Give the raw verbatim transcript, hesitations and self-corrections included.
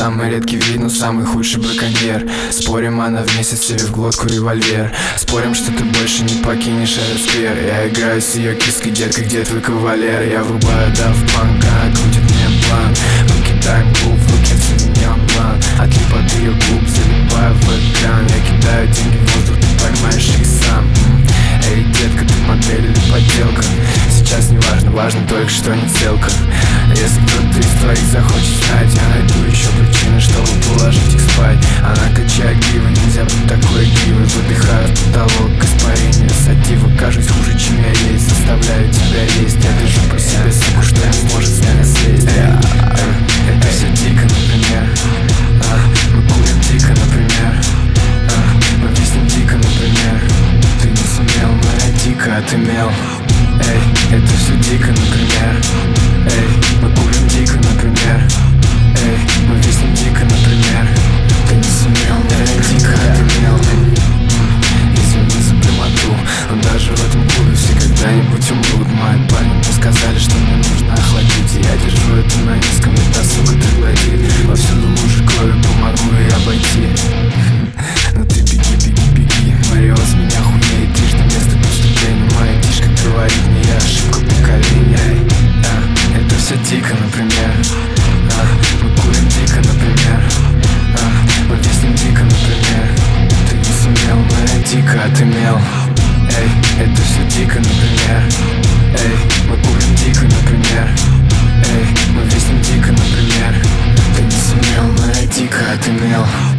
самый редкий вид, но самый худший браконьер. Спорим, она вместе себе в глотку револьвер. Спорим, что ты больше не покинешь этот сквер. Я играю с ее киской, детка, где твой кавалер? Я врубаю Daft Punk, она крутит мне план. Мы кидаем клуб, в руке цивильон план. Отлип от ее губ, залипаю в экран. Я кидаю деньги в воздух, ты поймаешь их сам. Эй, детка, ты модель или подделка? Сейчас не важно, важно только, что не целка. Если кто-то из твоих захочет знать, я найду еще причины, чтобы положить их спать. Она качает гривы, нельзя быть такой гривой. Выдыхаю в потолок, испарение сатива. Кажусь хуже, чем я есть, заставляю тебя есть. Я держу по себе суку, что не может с меня слезть. Я, э, это все дико, например. а, Мы курим дико, например. а, Мы виснем дико, например. Ты не сумел, но я дико отымел. Эй, это все дико, например. Эй, мы курим дико, например. Эй, мы виснем дико, например. Ты не сумел, но я дико отымел. Извини за прямоту, но даже в этом клубе все когда-нибудь умрут. Мои парни мне сказали, что мне нужно охладить, и я держу это на низком, это, сука, троглодит. Повсюду лужи крови, помогу ей обойти. Но ты беги, беги, беги, Марио с меня хуеет. Трижды место преступления, моя тишка говорит мне, я ошибка поколения. а, Это все дико, например. а, Мы курим дико, например. а, Мы виснем дико, например. Ты не сумел, но я дико отымел. Эй, это все дико, например. Эй, мы курим дико, например. Эй, мы виснем дико, например. Ты не сумел, но я дико отымел.